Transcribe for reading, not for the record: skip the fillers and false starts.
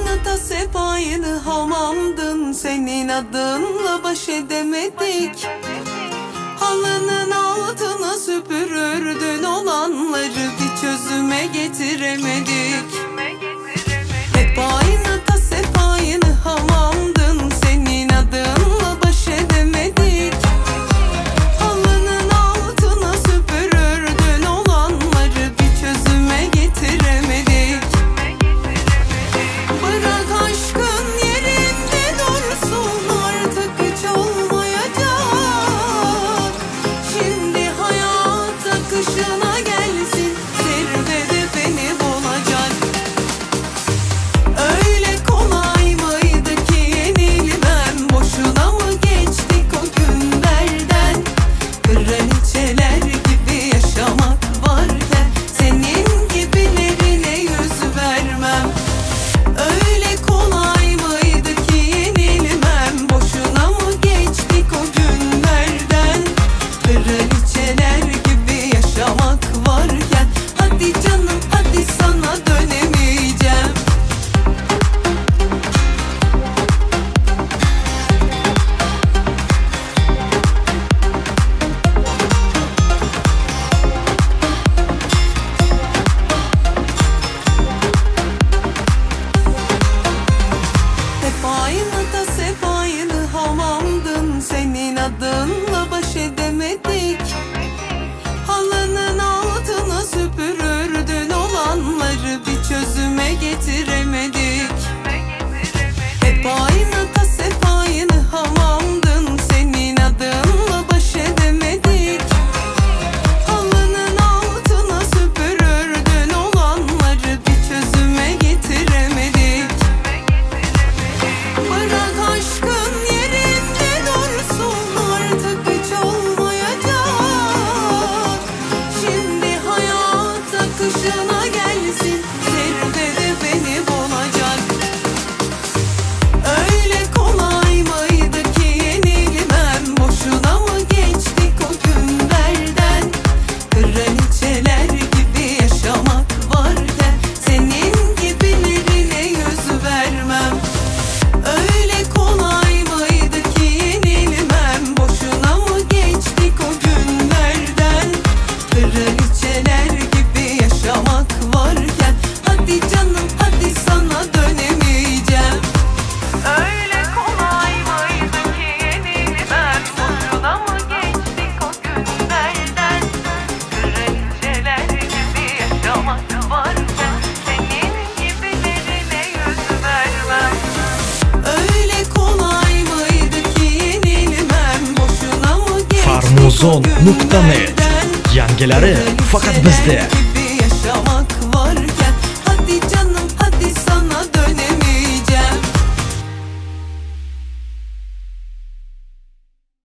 aynı tas hep aynı hamamdın. Senin adınla baş edemedik. Halının altına süpürürdün, olanları bir çözüme getiremedik. Hep aynı tas hep aynı hamamdın. Senin adınla baş edemedik. Halının altına süpürürdün, olanları bir çözüme getiremedik. Bırak aşkın yerinde dursun, artık hiç olmayacak. Şimdi hayat akışına gelsin, zirvede beni bulacak. Öyle kolay mıydı ki yenilmem? Boşuna mı geçtik o günlerden? Kraliçeler gibi yaşamak varken senin gibilerine yüz vermem. Öyle kolay mıydı ki yenilmem? Boşuna mı geçtik o günlerden? Kraliçeler gibi yaşamak varken hadi canım hadi, sana dönemeyeceğim. Hep aynı tas hep aynı hamamdın. Senin adınla baş edemedik. Halının altına süpürürdün, olanları bir çözüme getiremedik. Hep aynı tas hep aynı hamamdın. Senin adınla baş edemedik. Halının altına süpürürdün, olanları bir çözüme getiremedik. Bırak aşkın yerinde dursun, artık hiç olmayacak. Şimdi hayat akışına gelsin, zirvede beni bulacak. Öyle kolay mıydı ki yenilmem? Boşuna mı geçtik o günlerden? Kraliçeler gibi yaşamak varken senin gibilerine yüz vermem. Öyle kolay mıydı ki yenilmem? Boşuna mı geçtik o günlerden? Kraliçeler gibi yaşamak varken hadi canım hadi, sana dönemeyeceğim. Öyle kolay mıydı ki yenilmem? Boşuna mı geçtik o günlerden? Kraliçeler gibi yaşamak varken senin gibilerine yüz vermem. Öyle kolay mıydı ki yenilmem? Boşuna mı geçtik o Farmuzon.net günlerden? Yangilari faqat bizda.